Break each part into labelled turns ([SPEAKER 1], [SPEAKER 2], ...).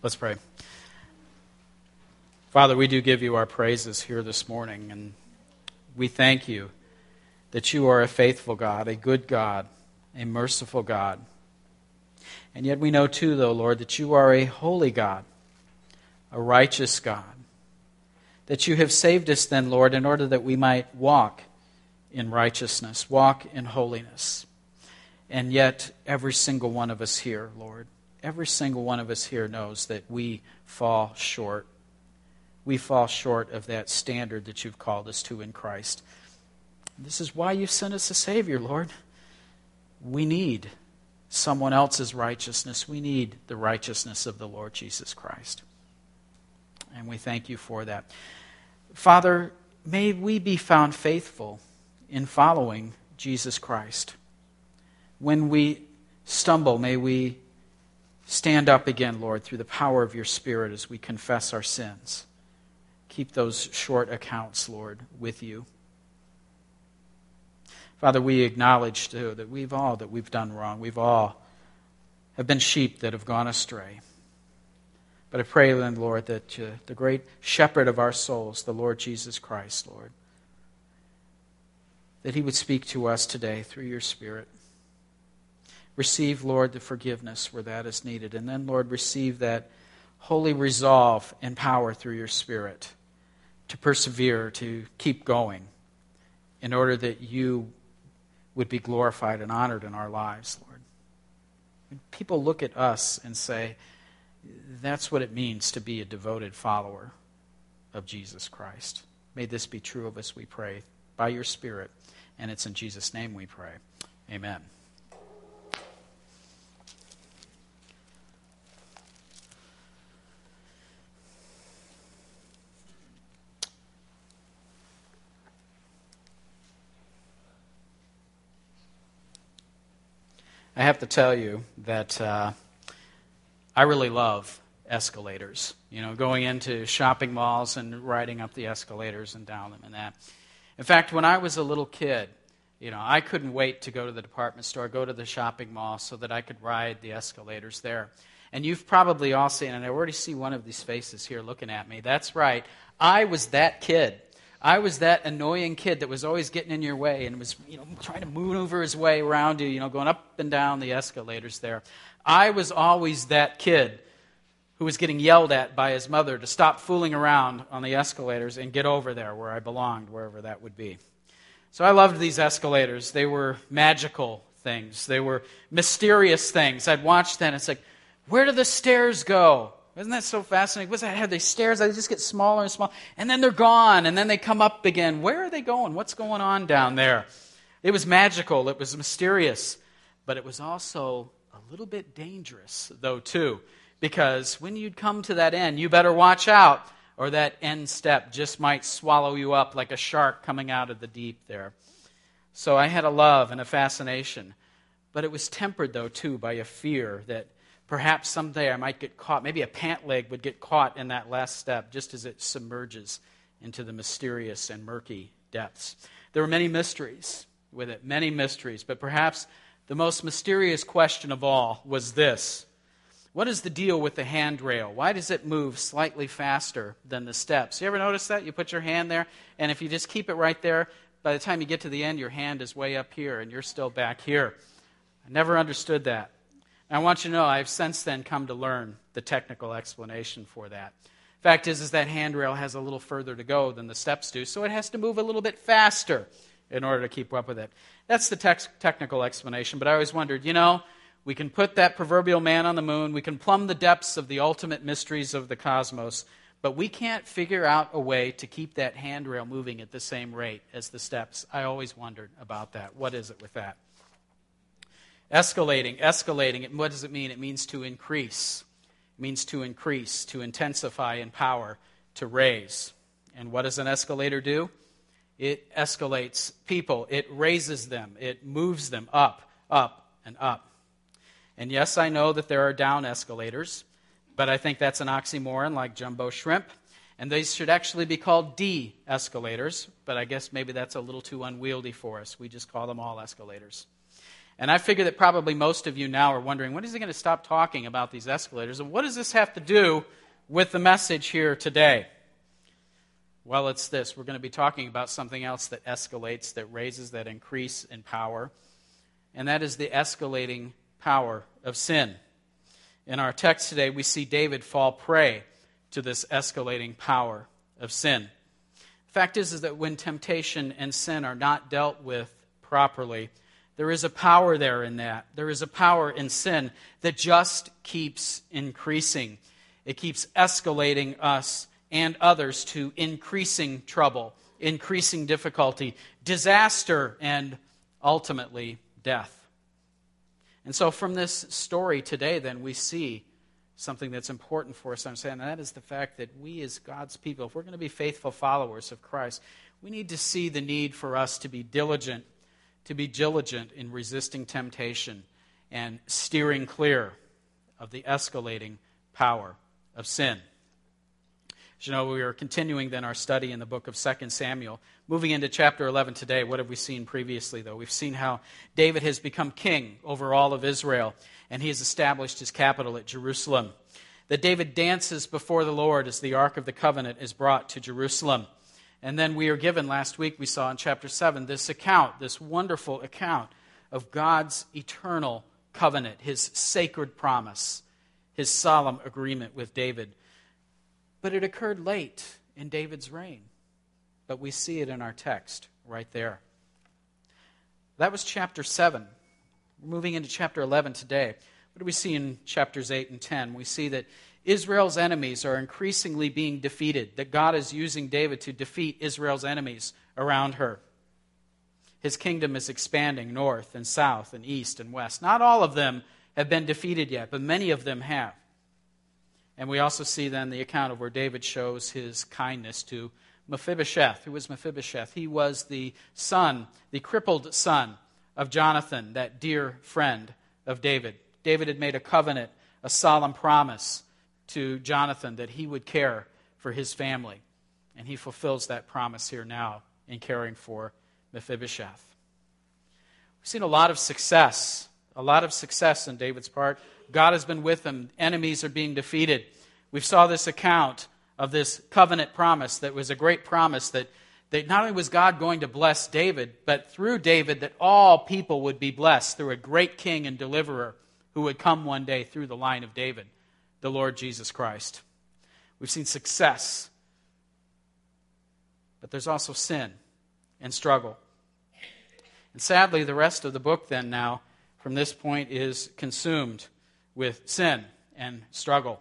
[SPEAKER 1] Let's pray. Father, we do give you our praises here this morning, and we thank you that you are a faithful God, a good God, a merciful God. And yet we know too, though, Lord, that you are a holy God, a righteous God, that you have saved us then, Lord, in order that we might walk in righteousness, walk in holiness. And yet every single one of us here, Lord, every single one of us here knows that we fall short. We fall short of that standard that you've called us to in Christ. This is why you sent us a Savior, Lord. We need someone else's righteousness. We need the righteousness of the Lord Jesus Christ. And we thank you for that. Father, may we be found faithful in following Jesus Christ. When we stumble, may we stand up again, Lord, through the power of your Spirit as we confess our sins. Keep those short accounts, Lord, with you. Father, we acknowledge, too, that we've done wrong. We've all have been sheep that have gone astray. But I pray then, Lord, that the great shepherd of our souls, the Lord Jesus Christ, Lord, that he would speak to us today through your Spirit. Receive, Lord, the forgiveness where that is needed. And then, Lord, receive that holy resolve and power through your Spirit to persevere, to keep going, in order that you would be glorified and honored in our lives, Lord. When people look at us and say, that's what it means to be a devoted follower of Jesus Christ. May this be true of us, we pray, by your Spirit. And it's in Jesus' name we pray. Amen. I have to tell you that I really love escalators. You know, going into shopping malls and riding up the escalators and down them and that. In fact, when I was a little kid, you know, I couldn't wait to go to the department store, go to the shopping mall so that I could ride the escalators there. And you've probably all seen, and I already see one of these faces here looking at me. That's right. I was that kid. I was that annoying kid that was always getting in your way and was, trying to maneuver his way around you, going up and down the escalators there. I was always that kid who was getting yelled at by his mother to stop fooling around on the escalators and get over there where I belonged, wherever that would be. So I loved these escalators. They were magical things. They were mysterious things. I'd watch that and it's like, where do the stairs go? Isn't that so fascinating? What's that? Have these stairs? They just get smaller and smaller. And then they're gone. And then they come up again. Where are they going? What's going on down there? It was magical. It was mysterious. But it was also a little bit dangerous, though, too. Because when you'd come to that end, you better watch out, or that end step just might swallow you up like a shark coming out of the deep there. So I had a love and a fascination. But it was tempered, though, too, by a fear that perhaps someday I might get caught. Maybe a pant leg would get caught in that last step just as it submerges into the mysterious and murky depths. There were many mysteries with it, many mysteries. But perhaps the most mysterious question of all was this. What is the deal with the handrail? Why does it move slightly faster than the steps? You ever notice that? You put your hand there, and if you just keep it right there, by the time you get to the end, your hand is way up here, and you're still back here. I never understood that. I want you to know I've since then come to learn the technical explanation for that. Fact is that handrail has a little further to go than the steps do, so it has to move a little bit faster in order to keep up with it. That's the technical explanation, but I always wondered, we can put that proverbial man on the moon, we can plumb the depths of the ultimate mysteries of the cosmos, but we can't figure out a way to keep that handrail moving at the same rate as the steps. I always wondered about that. What is it with that? Escalating, what does it mean? It means to increase. It means to increase, to intensify in power, to raise. And what does an escalator do? It escalates people. It raises them. It moves them up, and up. And yes, I know that there are down escalators, but I think that's an oxymoron like jumbo shrimp. And these should actually be called de-escalators, but I guess maybe that's a little too unwieldy for us. We just call them all escalators. And I figure that probably most of you now are wondering, when is he going to stop talking about these escalators? And what does this have to do with the message here today? Well, it's this. We're going to be talking about something else that escalates, that raises, that increase in power. And that is the escalating power of sin. In our text today, we see David fall prey to this escalating power of sin. The fact is that when temptation and sin are not dealt with properly, there is a power there in that. There is a power in sin that just keeps increasing. It keeps escalating us and others to increasing trouble, increasing difficulty, disaster, and ultimately death. And so from this story today, then, we see something that's important for us to understand, and that is the fact that we as God's people, if we're going to be faithful followers of Christ, we need to see the need for us to be diligent in resisting temptation and steering clear of the escalating power of sin. As you know, we are continuing then our study in the book of 2 Samuel. Moving into chapter 11 today, what have we seen previously, though? We've seen how David has become king over all of Israel, and he has established his capital at Jerusalem. That David dances before the Lord as the Ark of the Covenant is brought to Jerusalem. And then we are given, last week we saw in chapter 7, this account, this wonderful account of God's eternal covenant, his sacred promise, his solemn agreement with David. But it occurred late in David's reign. But we see it in our text right there. That was chapter 7. We're moving into chapter 11 today. What do we see in chapters 8 and 10? We see that Israel's enemies are increasingly being defeated, that God is using David to defeat Israel's enemies around her. His kingdom is expanding north and south and east and west. Not all of them have been defeated yet, but many of them have. And we also see then the account of where David shows his kindness to Mephibosheth. Who was Mephibosheth? He was the son, the crippled son of Jonathan, that dear friend of David. David had made a covenant, a solemn promise to Jonathan that he would care for his family. And he fulfills that promise here now in caring for Mephibosheth. We've seen a lot of success in David's part. God has been with him. Enemies are being defeated. We saw this account of this covenant promise that was a great promise that not only was God going to bless David, but through David that all people would be blessed through a great king and deliverer who would come one day through the line of David, the Lord Jesus Christ. We've seen success, but there's also sin and struggle. And sadly, the rest of the book then now, from this point, is consumed with sin and struggle.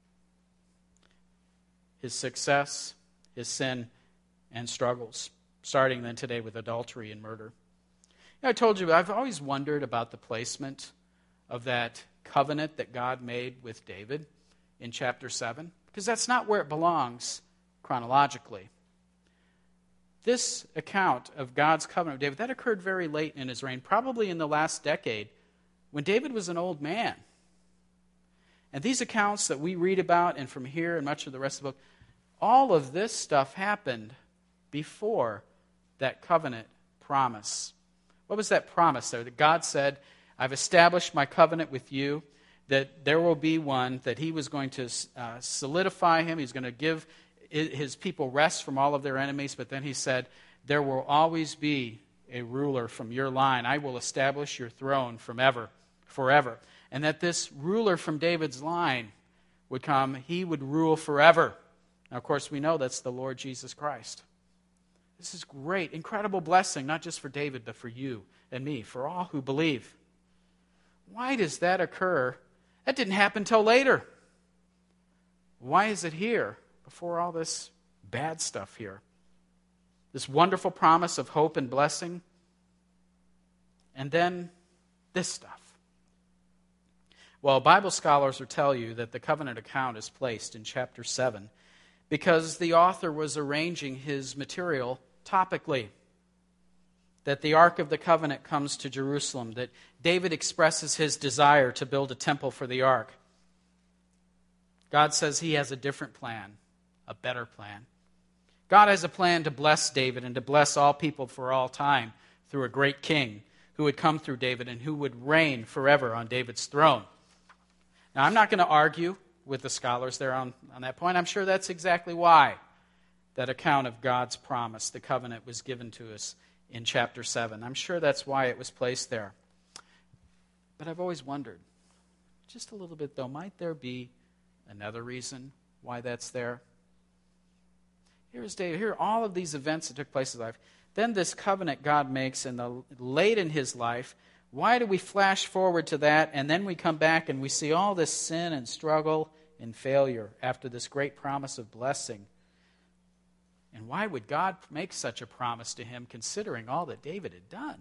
[SPEAKER 1] His success, his sin, and struggles, starting then today with adultery and murder. I told you, I've always wondered about the placement of that covenant that God made with David in chapter 7, because that's not where it belongs chronologically. This account of God's covenant with David, that occurred very late in his reign, probably in the last decade, when David was an old man. And these accounts that we read about, and from here and much of the rest of the book, all of this stuff happened before that covenant promise. What was that promise there? That God said, I've established my covenant with you, that there will be one, that he was going to solidify him. He's going to give his people rest from all of their enemies. But then he said, there will always be a ruler from your line. I will establish your throne forever. And that this ruler from David's line would come. He would rule forever. Now, of course, we know that's the Lord Jesus Christ. This is great, incredible blessing, not just for David, but for you and me, for all who believe. Why does that occur? That didn't happen till later. Why is it here before all this bad stuff here? This wonderful promise of hope and blessing, and then this stuff. Well, Bible scholars will tell you that the covenant account is placed in chapter 7 because the author was arranging his material topically. That the Ark of the Covenant comes to Jerusalem, that David expresses his desire to build a temple for the Ark. God says he has a different plan, a better plan. God has a plan to bless David and to bless all people for all time through a great king who would come through David and who would reign forever on David's throne. Now, I'm not going to argue with the scholars there on that point. I'm sure that's exactly why that account of God's promise, the covenant, was given to us in chapter 7. I'm sure that's why it was placed there. But I've always wondered, just a little bit though, might there be another reason why that's there? Here's David. Here are all of these events that took place in his life. Then this covenant God makes late in his life. Why do we flash forward to that, and then we come back and we see all this sin and struggle and failure after this great promise of blessing? And why would God make such a promise to him, considering all that David had done?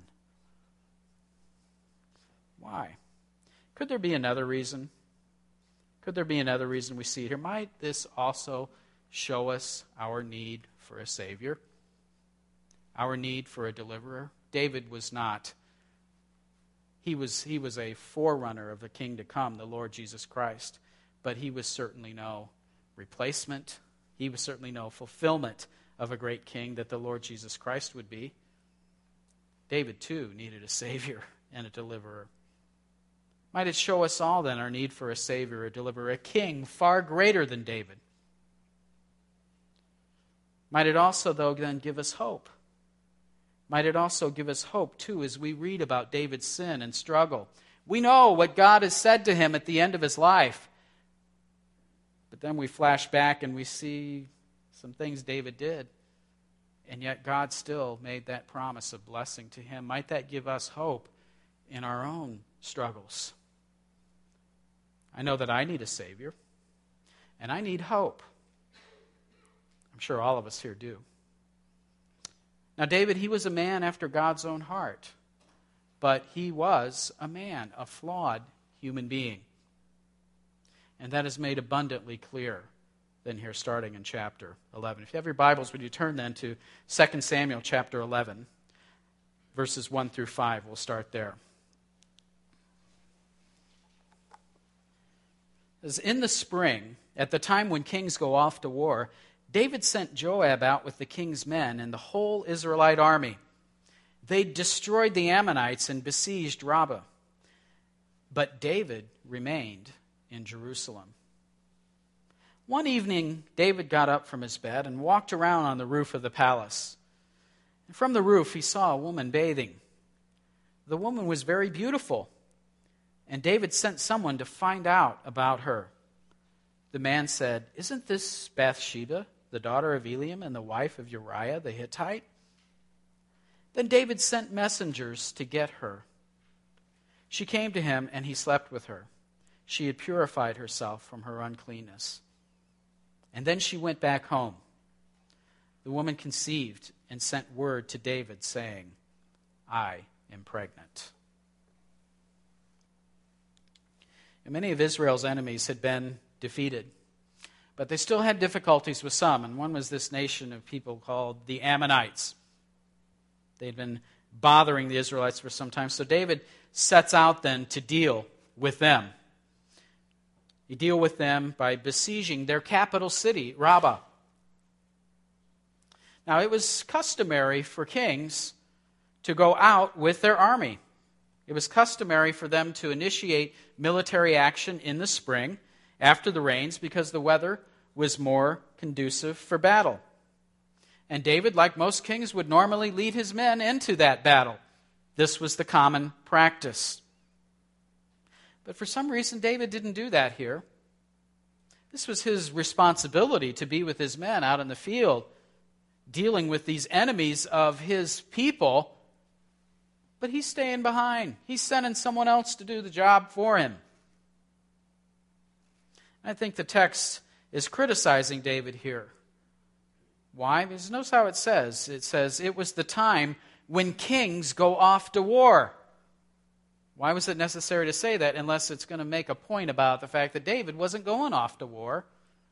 [SPEAKER 1] Why? Could there be another reason? Could there be another reason we see it here? Might this also show us our need for a Savior? Our need for a deliverer? David was not. He was a forerunner of the King to come, the Lord Jesus Christ. But he was certainly no replacement. He was certainly no fulfillment of a great king that the Lord Jesus Christ would be. David, too, needed a Savior and a deliverer. Might it show us all, then, our need for a Savior, a deliverer, a king far greater than David? Might it also, though, then give us hope? Might it also give us hope, too, as we read about David's sin and struggle? We know what God has said to him at the end of his life. But then we flash back and we see some things David did. And yet God still made that promise of blessing to him. Might that give us hope in our own struggles? I know that I need a Savior, and I need hope. I'm sure all of us here do. Now, David, he was a man after God's own heart, but he was a man, a flawed human being. And that is made abundantly clear then here starting in chapter 11. If you have your Bibles, would you turn then to 2 Samuel chapter 11, verses 1 through 5. We'll start there. As in the spring, at the time when kings go off to war, David sent Joab out with the king's men and the whole Israelite army. They destroyed the Ammonites and besieged Rabbah. But David remained in Jerusalem. One evening, David got up from his bed and walked around on the roof of the palace. And from the roof, he saw a woman bathing. The woman was very beautiful, and David sent someone to find out about her. The man said, "Isn't this Bathsheba, the daughter of Eliam and the wife of Uriah the Hittite?" Then David sent messengers to get her. She came to him, and he slept with her. She had purified herself from her uncleanness. And then she went back home. The woman conceived and sent word to David, saying, "I am pregnant." And many of Israel's enemies had been defeated, but they still had difficulties with some, and one was this nation of people called the Ammonites. They'd been bothering the Israelites for some time, so David sets out then to deal with them. You deal with them by besieging their capital city, Rabbah. Now, it was customary for kings to go out with their army. It was customary for them to initiate military action in the spring after the rains because the weather was more conducive for battle. And David, like most kings, would normally lead his men into that battle. This was the common practice. But for some reason, David didn't do that here. This was his responsibility to be with his men out in the field, dealing with these enemies of his people. But he's staying behind. He's sending someone else to do the job for him. I think the text is criticizing David here. Why? Because notice how it says. It says, it was the time when kings go off to war. Why was it necessary to say that unless it's going to make a point about the fact that David wasn't going off to war?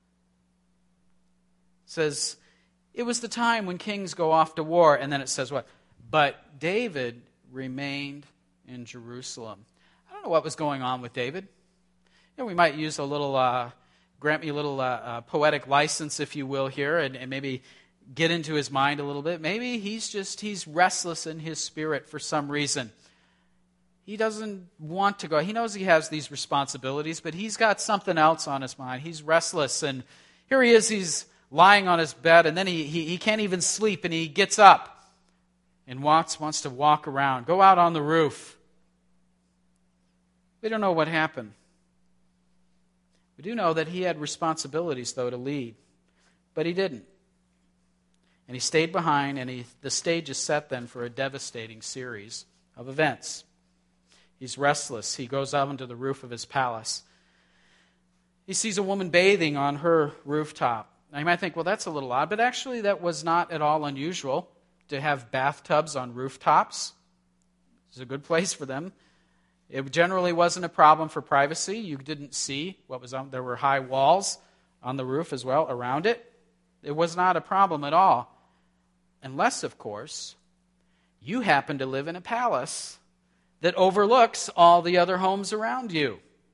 [SPEAKER 1] It says, it was the time when kings go off to war, and then it says what? But David remained in Jerusalem. I don't know what was going on with David. You know, we might use a little, grant me a little poetic license, if you will, here, and maybe get into his mind a little bit. Maybe he's restless in his spirit for some reason. He doesn't want to go. He knows he has these responsibilities, but he's got something else on his mind. He's restless, and here he is, he's lying on his bed, and then he can't even sleep, and he gets up and wants to walk around, go out on the roof. We don't know what happened. We do know that he had responsibilities, though, to lead, but he didn't. And he stayed behind, and the stage is set then for a devastating series of events. He's restless. He goes out onto the roof of his palace. He sees a woman bathing on her rooftop. Now, you might think, well, that's a little odd, but actually that was not at all unusual to have bathtubs on rooftops. It's a good place for them. It generally wasn't a problem for privacy. You didn't see what was on. There were high walls on the roof as well around it. It was not a problem at all. Unless, of course, you happen to live in a palace that overlooks all the other homes around you.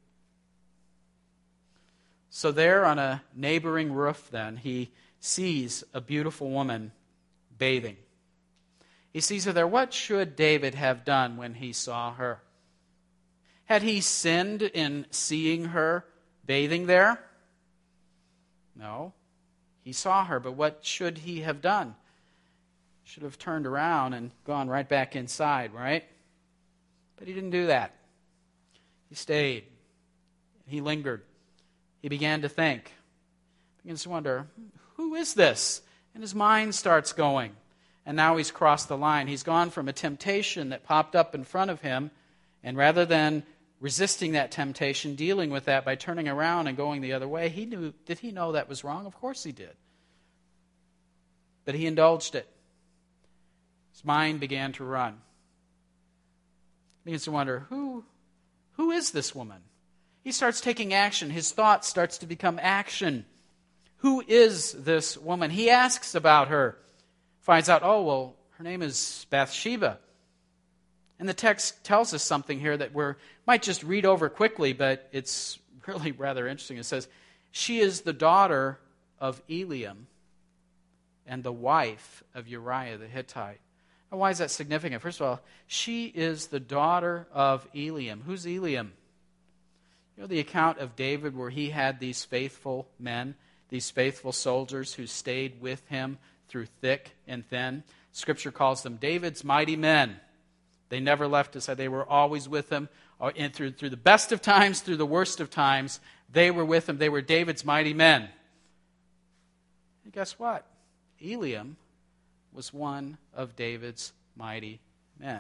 [SPEAKER 1] So there on a neighboring roof then, he sees a beautiful woman bathing. He sees her there. What should David have done when he saw her? Had he sinned in seeing her bathing there? No. He saw her, but what should he have done? Should have turned around and gone right back inside, right? But he didn't do that. He stayed. He lingered. He began to think. He begins to wonder, who is this? And his mind starts going. And now he's crossed the line. He's gone from a temptation that popped up in front of him, and rather than resisting that temptation, dealing with that by turning around and going the other way, did he know that was wrong? Of course he did. But he indulged it. His mind began to run. He begins to wonder, who is this woman? He starts taking action. His thought starts to become action. Who is this woman? He asks about her. Finds out, her name is Bathsheba. And the text tells us something here that we might just read over quickly, but it's really rather interesting. It says, she is the daughter of Eliam and the wife of Uriah the Hittite. Now, why is that significant? First of all, she is the daughter of Eliam. Who's Eliam? You know the account of David where he had these faithful men, these faithful soldiers who stayed with him through thick and thin? Scripture calls them David's mighty men. They never left his side. They were always with him. And through the best of times, through the worst of times, they were with him. They were David's mighty men. And guess what? Eliam was one of David's mighty men.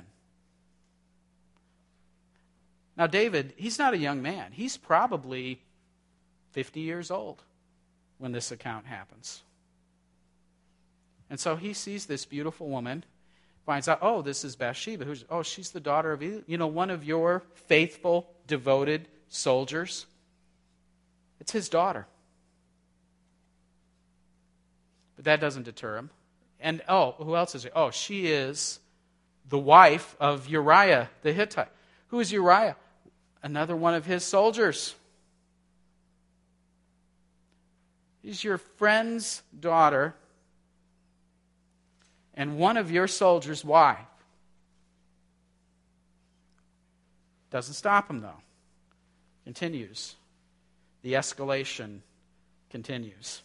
[SPEAKER 1] Now David, he's not a young man. He's probably 50 years old when this account happens. And so he sees this beautiful woman, finds out, this is Bathsheba. She's the daughter of Eliam. One of your faithful, devoted soldiers. It's his daughter. But that doesn't deter him. And, who else is it? She is the wife of Uriah the Hittite. Who is Uriah? Another one of his soldiers. He's your friend's daughter and one of your soldiers' wife. Doesn't stop him, though. Continues. The escalation continues.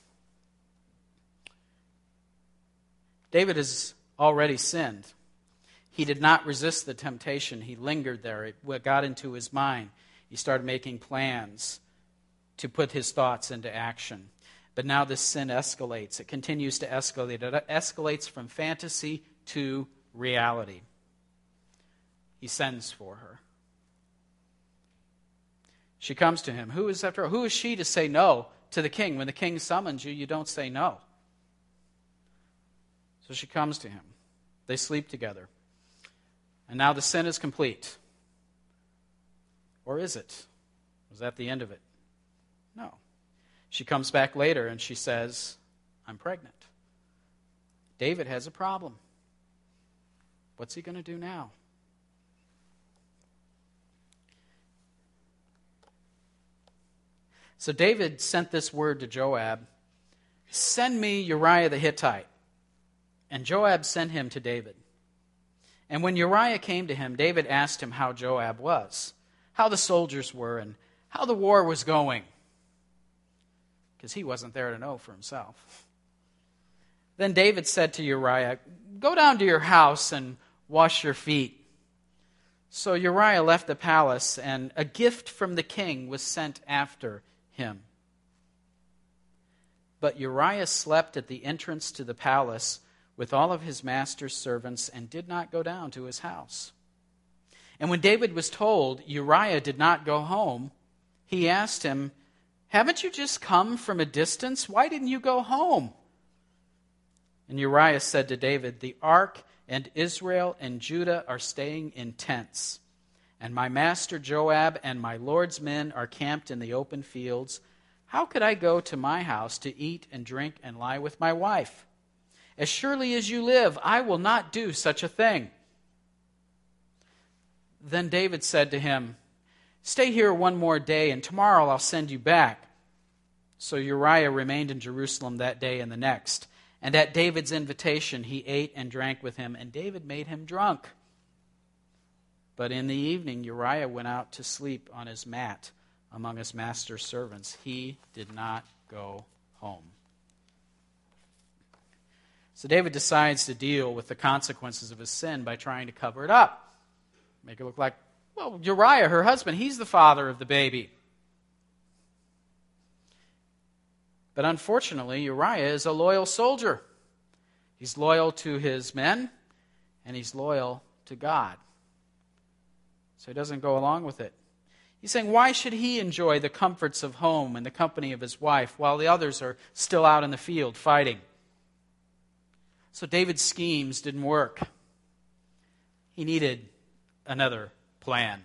[SPEAKER 1] David has already sinned. He did not resist the temptation. He lingered there. It got into his mind. He started making plans to put his thoughts into action. But now this sin escalates. It continues to escalate. It escalates from fantasy to reality. He sends for her. She comes to him. Who is she to say no to the king? When the king summons you, you don't say no. So she comes to him. They sleep together. And now the sin is complete. Or is it? Was that the end of it? No. She comes back later and she says, I'm pregnant. David has a problem. What's he going to do now? So David sent this word to Joab, send me Uriah the Hittite. And Joab sent him to David. And when Uriah came to him, David asked him how Joab was, how the soldiers were, and how the war was going, because he wasn't there to know for himself. Then David said to Uriah, "Go down to your house and wash your feet." So Uriah left the palace, and a gift from the king was sent after him. But Uriah slept at the entrance to the palace with all of his master's servants and did not go down to his house. And when David was told Uriah did not go home, he asked him, "Haven't you just come from a distance? Why didn't you go home?" And Uriah said to David, "The ark and Israel and Judah are staying in tents, and my master Joab and my Lord's men are camped in the open fields. How could I go to my house to eat and drink and lie with my wife? As surely as you live, I will not do such a thing." Then David said to him, "Stay here one more day, and tomorrow I'll send you back." So Uriah remained in Jerusalem that day and the next. And at David's invitation, he ate and drank with him, and David made him drunk. But in the evening, Uriah went out to sleep on his mat among his master's servants. He did not go home. So David decides to deal with the consequences of his sin by trying to cover it up. Make it look like, well, Uriah, her husband, he's the father of the baby. But unfortunately, Uriah is a loyal soldier. He's loyal to his men, and he's loyal to God. So he doesn't go along with it. He's saying, why should he enjoy the comforts of home and the company of his wife while the others are still out in the field fighting? So David's schemes didn't work. He needed another plan.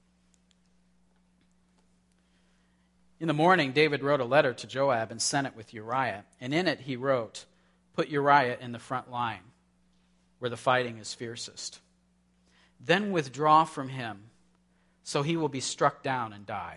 [SPEAKER 1] In the morning, David wrote a letter to Joab and sent it with Uriah. And in it he wrote, "Put Uriah in the front line, where the fighting is fiercest. Then withdraw from him, so he will be struck down and die."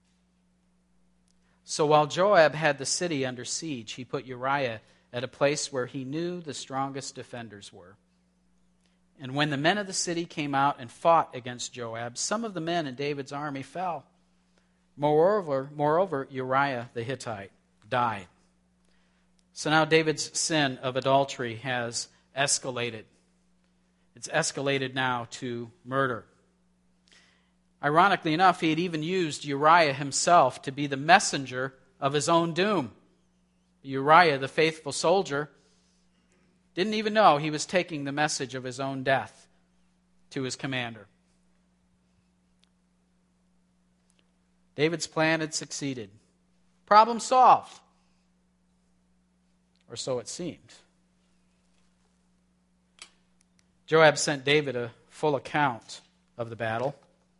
[SPEAKER 1] So while Joab had the city under siege, he put Uriah at a place where he knew the strongest defenders were. And when the men of the city came out and fought against Joab, some of the men in David's army fell. Moreover, Uriah the Hittite died. So now David's sin of adultery has escalated. It's escalated now to murder. Ironically enough, he had even used Uriah himself to be the messenger of his own doom. Uriah, the faithful soldier, didn't even know he was taking the message of his own death to his commander. David's plan had succeeded. Problem solved. Or so it seemed. Joab sent David a full account of the battle.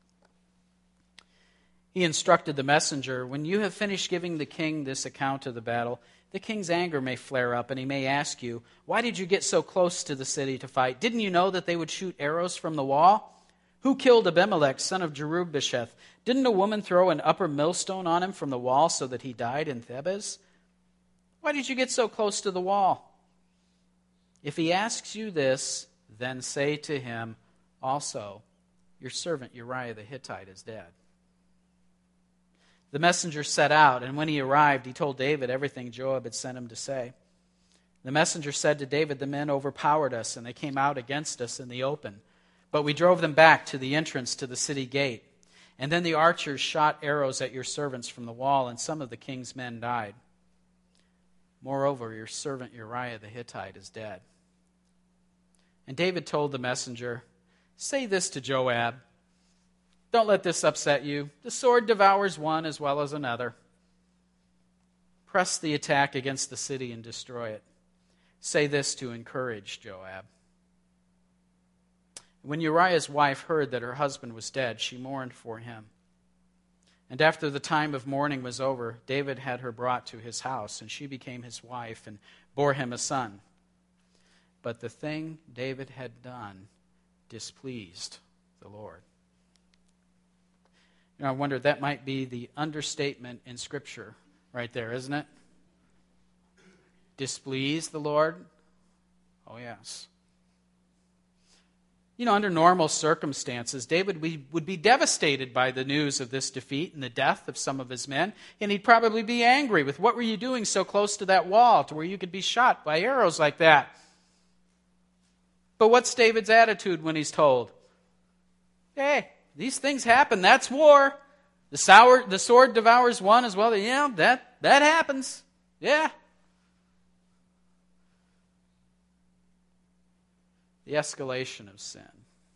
[SPEAKER 1] He instructed the messenger, "When you have finished giving the king this account of the battle, the king's anger may flare up, and he may ask you, 'Why did you get so close to the city to fight? Didn't you know that they would shoot arrows from the wall? Who killed Abimelech, son of Jerubbaal? Didn't a woman throw an upper millstone on him from the wall so that he died in Thebez? Why did you get so close to the wall?' If he asks you this, then say to him, 'Also, your servant Uriah the Hittite is dead.'" The messenger set out, and when he arrived, he told David everything Joab had sent him to say. The messenger said to David, "The men overpowered us, and they came out against us in the open. But we drove them back to the entrance to the city gate. And then the archers shot arrows at your servants from the wall, and some of the king's men died. Moreover, your servant Uriah the Hittite is dead." And David told the messenger, "Say this to Joab. Don't let this upset you. The sword devours one as well as another. Press the attack against the city and destroy it. Say this to encourage Joab." When Uriah's wife heard that her husband was dead, she mourned for him. And after the time of mourning was over, David had her brought to his house, and she became his wife and bore him a son. But the thing David had done displeased the Lord. I wonder, that might be the understatement in Scripture right there, isn't it? Displease the Lord? Oh, yes. Under normal circumstances, David would be devastated by the news of this defeat and the death of some of his men, and he'd probably be angry with, what were you doing so close to that wall to where you could be shot by arrows like that? But what's David's attitude when he's told, hey, these things happen, that's war. The sword devours one as well. Yeah, that happens. Yeah. The escalation of sin.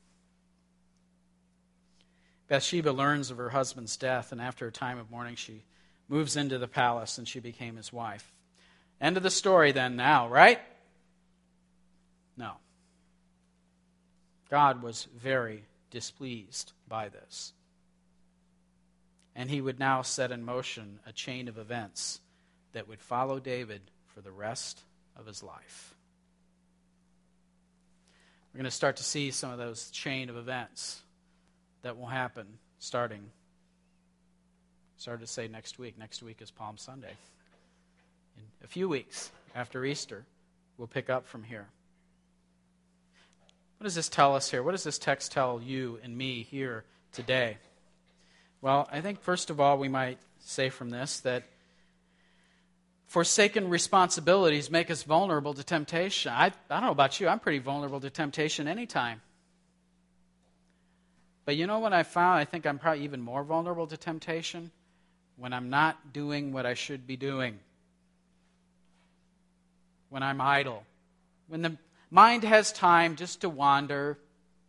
[SPEAKER 1] Bathsheba learns of her husband's death, and after a time of mourning, she moves into the palace, and she became his wife. End of the story then now, right? No. God was very displeased by this. And he would now set in motion a chain of events that would follow David for the rest of his life. We're going to start to see some of those chain of events that will happen starting to say next week. Next week is Palm Sunday. In a few weeks after Easter, we'll pick up from here. What does this tell us here? What does this text tell you and me here today? Well, I think first of all we might say from this that forsaken responsibilities make us vulnerable to temptation. I don't know about you, I'm pretty vulnerable to temptation anytime. But you know what I found? I think I'm probably even more vulnerable to temptation when I'm not doing what I should be doing. When I'm idle. When the mind has time just to wander.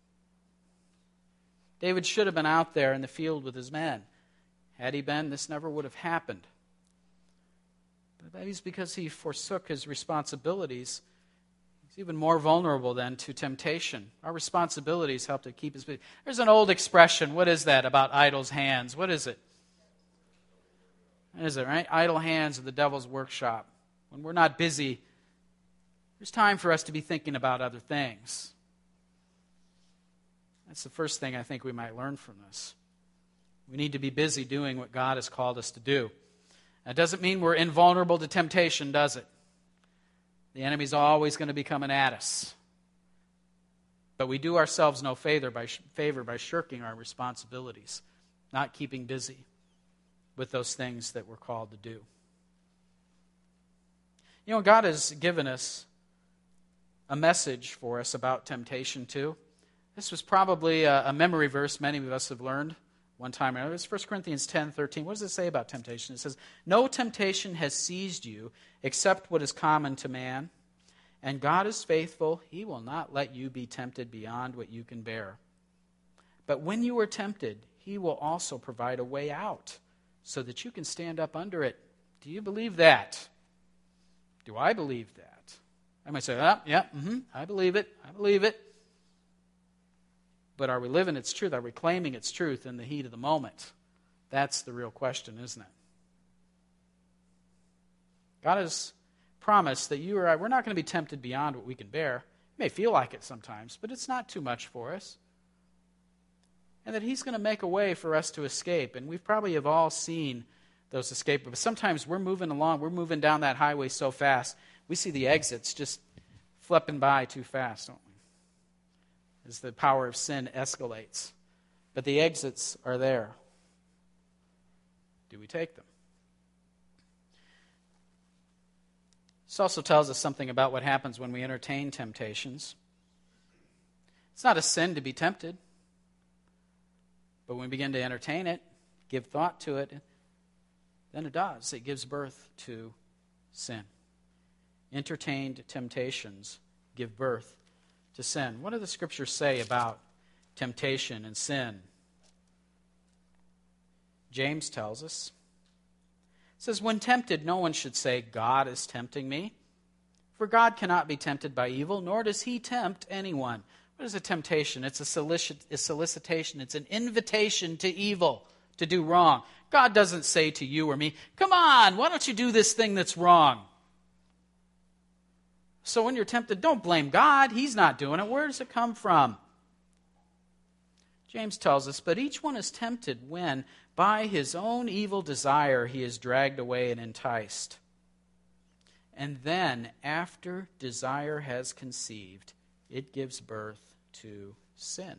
[SPEAKER 1] David should have been out there in the field with his men. Had he been, this never would have happened. But that is because he forsook his responsibilities. He's even more vulnerable then to temptation. Our responsibilities help to keep us busy. There's an old expression. What is that about idle hands? What is it? What is it, right? Idle hands are the devil's workshop. When we're not busy, there's time for us to be thinking about other things. That's the first thing I think we might learn from this. We need to be busy doing what God has called us to do. That doesn't mean we're invulnerable to temptation, does it? The enemy's always going to be coming at us. But we do ourselves no favor by shirking our responsibilities, not keeping busy with those things that we're called to do. God has given us a message for us about temptation too. This was probably a memory verse many of us have learned one time or another. It's 1 Corinthians 10:13. What does it say about temptation? It says, no temptation has seized you except what is common to man. And God is faithful. He will not let you be tempted beyond what you can bear. But when you are tempted, he will also provide a way out so that you can stand up under it. Do you believe that? Do I believe that? I might say, I believe it. I believe it. But are we living its truth? Are we claiming its truth in the heat of the moment? That's the real question, isn't it? God has promised that you or I, we're not going to be tempted beyond what we can bear. It may feel like it sometimes, but it's not too much for us. And that he's going to make a way for us to escape. And we probably have all seen those escape. But sometimes we're moving along, we're moving down that highway so fast, we see the exits just flipping by too fast, don't we? As the power of sin escalates. But the exits are there. Do we take them? This also tells us something about what happens when we entertain temptations. It's not a sin to be tempted. But when we begin to entertain it, give thought to it, then it does. It gives birth to sin. Entertained temptations give birth to sin. What do the scriptures say about temptation and sin? James tells us. It says, when tempted, no one should say, God is tempting me. For God cannot be tempted by evil, nor does he tempt anyone. What is a temptation? It's a solicitation. It's an invitation to evil, to do wrong. God doesn't say to you or me, come on, why don't you do this thing that's wrong? So when you're tempted, don't blame God. He's not doing it. Where does it come from? James tells us, but each one is tempted when, by his own evil desire, he is dragged away and enticed. And then, after desire has conceived, it gives birth to sin.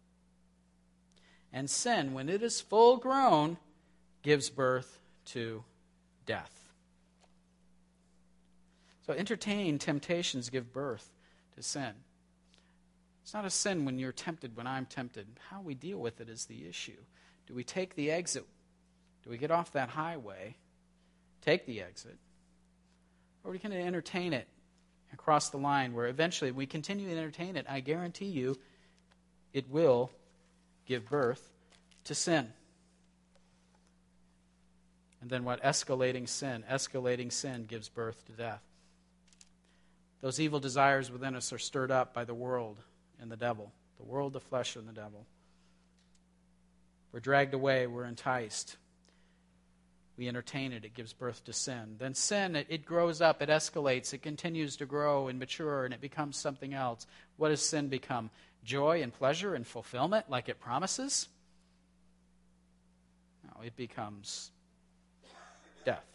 [SPEAKER 1] And sin, when it is full grown, gives birth to death. So entertaining temptations give birth to sin. It's not a sin when you're tempted, when I'm tempted. How we deal with it is the issue. Do we take the exit? Do we get off that highway, take the exit, or we can entertain it across the line where eventually we continue to entertain it? I guarantee you it will give birth to sin. And then what? Escalating sin gives birth to death. Those evil desires within us are stirred up by the world and the devil. The world, the flesh, and the devil. We're dragged away, we're enticed. We entertain it, it gives birth to sin. Then sin, it grows up, it escalates, it continues to grow and mature, and it becomes something else. What does sin become? Joy and pleasure and fulfillment like it promises? No, it becomes death.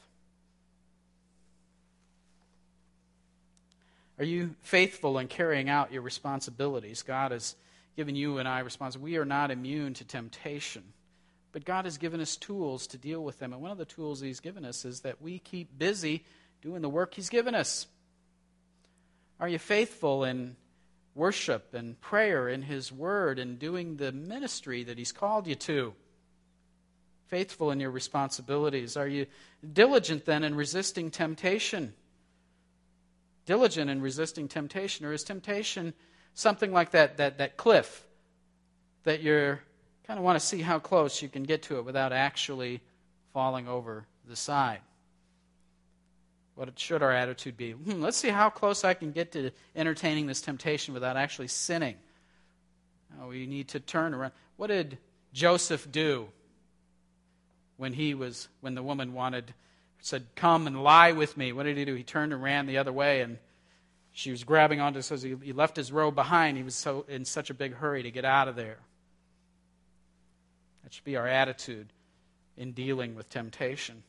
[SPEAKER 1] Are you faithful in carrying out your responsibilities? God has given you and I responsibility. We are not immune to temptation, but God has given us tools to deal with them. And one of the tools He's given us is that we keep busy doing the work He's given us. Are you faithful in worship and prayer in His Word and doing the ministry that He's called you to? Faithful in your responsibilities. Are you diligent then in resisting temptation? Diligent in resisting temptation? Or is temptation something like that cliff that you're kind of want to see how close you can get to it without actually falling over the side? What should our attitude be? Let's see how close I can get to entertaining this temptation without actually sinning. Oh, we need to turn around. What did Joseph do when the woman said, "Come and lie with me"? What did he do? He turned and ran the other way, and she was grabbing onto. So he left his robe behind. He was in such a big hurry to get out of there. That should be our attitude in dealing with temptation.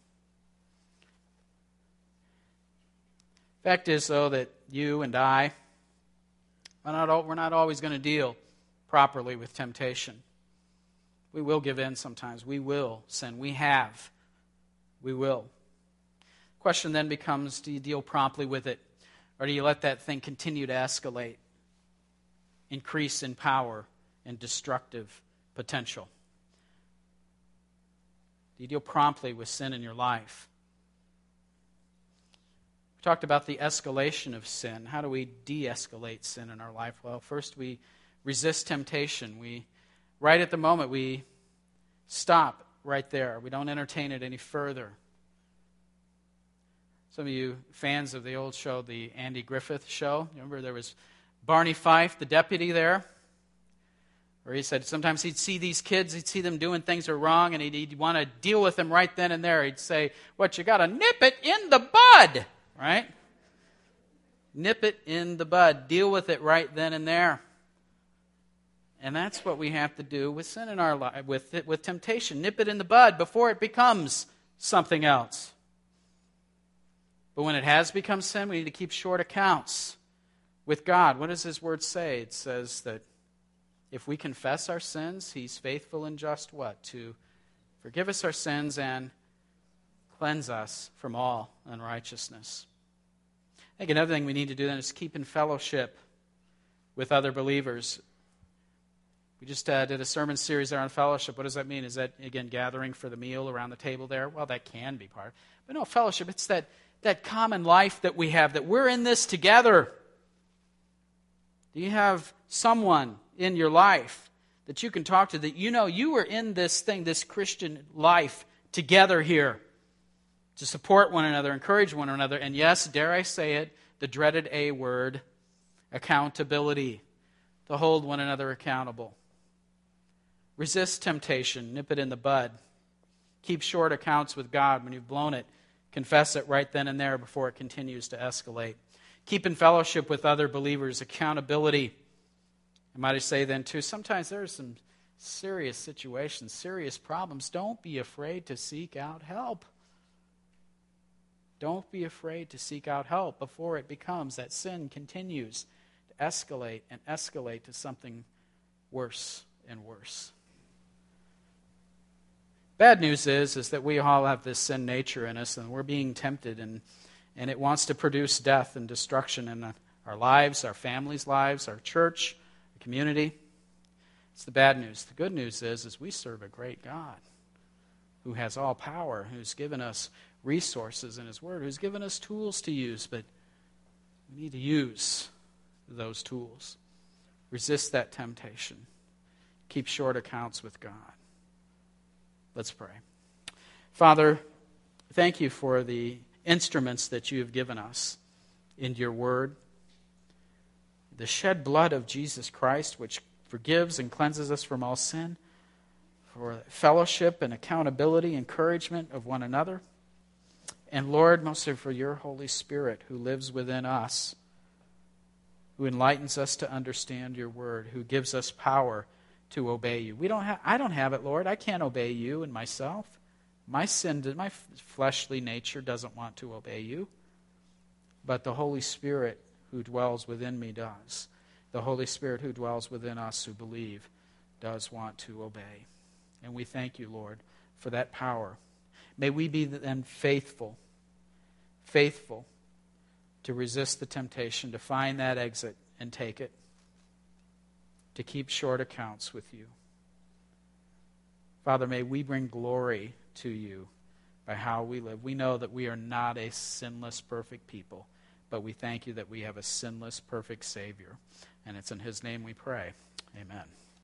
[SPEAKER 1] Fact is, though, that you and I, we're not always going to deal properly with temptation. We will give in sometimes. We will sin. We will. The question then becomes, do you deal promptly with it? Or do you let that thing continue to escalate, increase in power and destructive potential? Do you deal promptly with sin in your life? We talked about the escalation of sin. How do we de-escalate sin in our life? Well, first we resist temptation. Right at the moment, we stop right there. We don't entertain it any further. Some of you fans of the old show, the Andy Griffith Show, remember there was Barney Fife, the deputy there, where he said sometimes he'd see these kids, he'd see them doing things that are wrong, and he'd want to deal with them right then and there. He'd say, "What, you got to nip it in the bud," right? Nip it in the bud. Deal with it right then and there. And that's what we have to do with sin in our life, with temptation. Nip it in the bud before it becomes something else. But when it has become sin, we need to keep short accounts with God. What does His Word say? It says that if we confess our sins, He's faithful and just what? To forgive us our sins and cleanse us from all unrighteousness. I think another thing we need to do then is keep in fellowship with other believers. We just did a sermon series there on fellowship. What does that mean? Is that, again, gathering for the meal around the table there? Well, that can be part. But no, fellowship, it's that common life that we have, that we're in this together. Do you have someone in your life that you can talk to that you know you are in this thing, this Christian life together here to support one another, encourage one another, and yes, dare I say it, the dreaded A word, accountability, to hold one another accountable. Resist temptation, nip it in the bud. Keep short accounts with God when you've blown it. Confess it right then and there before it continues to escalate. Keep in fellowship with other believers, accountability. I might say then too, sometimes there are some serious situations, serious problems. Don't be afraid to seek out help. Don't be afraid to seek out help before it becomes that sin continues to escalate and escalate to something worse and worse. Bad news is that we all have this sin nature in us, and we're being tempted, and it wants to produce death and destruction in our lives, our families' lives, our church, our community. It's the bad news. The good news is we serve a great God who has all power, who's given us resources in His Word, who's given us tools to use, but we need to use those tools. Resist that temptation. Keep short accounts with God. Let's pray. Father, thank you for the instruments that you have given us in your word. The shed blood of Jesus Christ, which forgives and cleanses us from all sin, for fellowship and accountability, encouragement of one another. And Lord, mostly for your Holy Spirit who lives within us, who enlightens us to understand your word, who gives us power to obey you. I don't have it, Lord. I can't obey you and myself. My fleshly nature doesn't want to obey you. But the Holy Spirit who dwells within me does. The Holy Spirit who dwells within us who believe does want to obey. And we thank you, Lord, for that power. May we be then faithful to resist the temptation, to find that exit and take it, to keep short accounts with you. Father, may we bring glory to you by how we live. We know that we are not a sinless, perfect people, but we thank you that we have a sinless, perfect Savior. And it's in His name we pray. Amen.